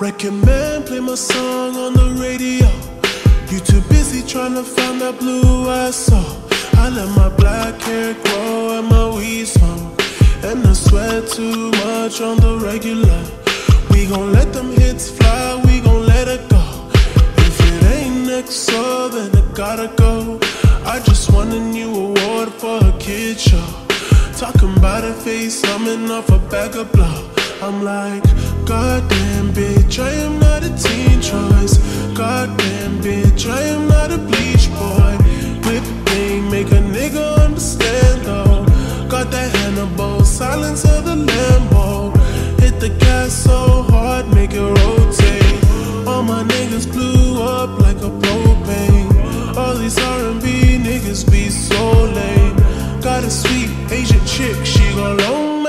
Record man, play my song on the radio. You too busy trying to find that blue I saw. I let my black hair grow and my weed smoke, and I sweat too much on the regular. We gon' let them hits fly, we gon' let it go. If it ain't XO, then it gotta go. I just won a new award for a kid show. Talking about a face, coming off a bag of blow. I'm like, goddamn bitch, I am not a teen choice. Goddamn bitch, I am not a bleach boy. Whip thing, make a nigga understand though. Got that Hannibal, silence of the Lambo. Hit the gas so hard, make it rotate. All my niggas blew up like a propane. All these R&B niggas be so lame. Got a sweet Asian chick, she gon' loan me.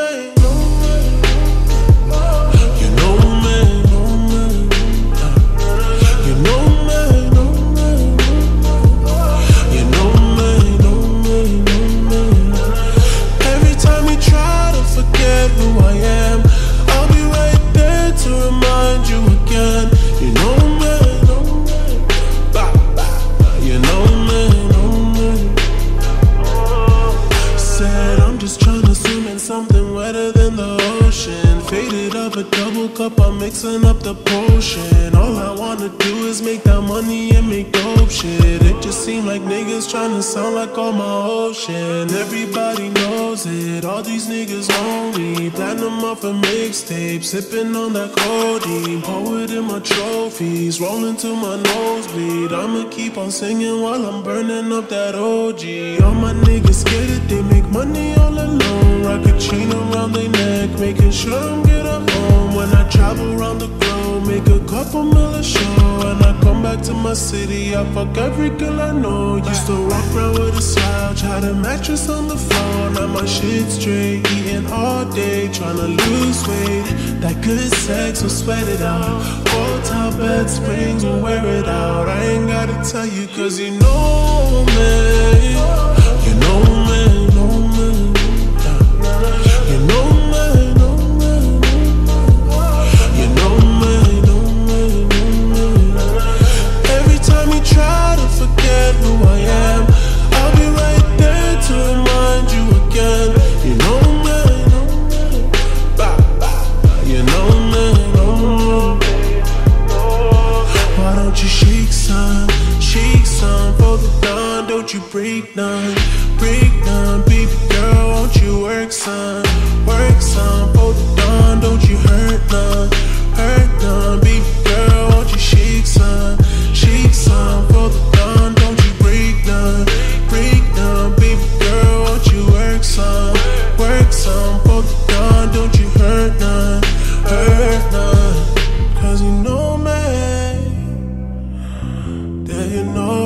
Who I am, I'll be right there to remind you again. You know me, you know me. Said I'm just trying to swim in something wetter than the ocean. Faded up a double cup, I'm mixing up the potion. All I wanna do is make that money and make dope shit. It just seem like niggas trying to sound like all my ocean. Everybody knows it, all these niggas lonely. Platinum off a mixtape, sipping on that codeine. Poet in my trophies, rolling to my nosebleed. I'ma keep on singing while I'm burning up that OG. All my niggas get it, they make money all alone. Rock a chain around their neck, making sure I'm get up home. When I travel around the globe, make a couple mil a show. And I come back to my city, I fuck every girl I know. Used to walk around with a slouch, had a mattress on the floor. Now my shit straight, eating all day, tryna lose weight. That good sex will sweat it out. Hotel bed springs will wear it out. I ain't gotta tell you cause you know me. You know me, know me. You know me, know me. You know me, know me, know me. Every time you try to forget who I am, I'll be right there to remind you again. You know me, know me. You know me, know me. Why don't you shake some for the dawn? Don't you break none, baby girl, won't you work some for the dawn? Don't you hurt none, baby girl, won't you shake some for the dawn? Don't you break none, baby girl, won't you work some for the dawn? Don't you hurt none, cause you know me, yeah, you know